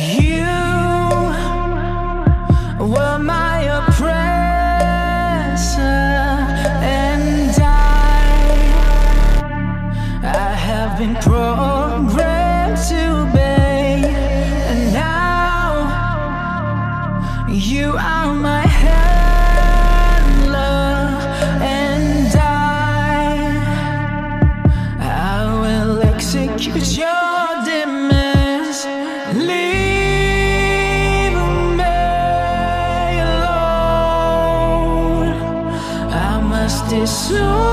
You were my oppressor, and I have been programmed to obey, and now you are my handler, and I will execute your demands. Leave me alone. I must disown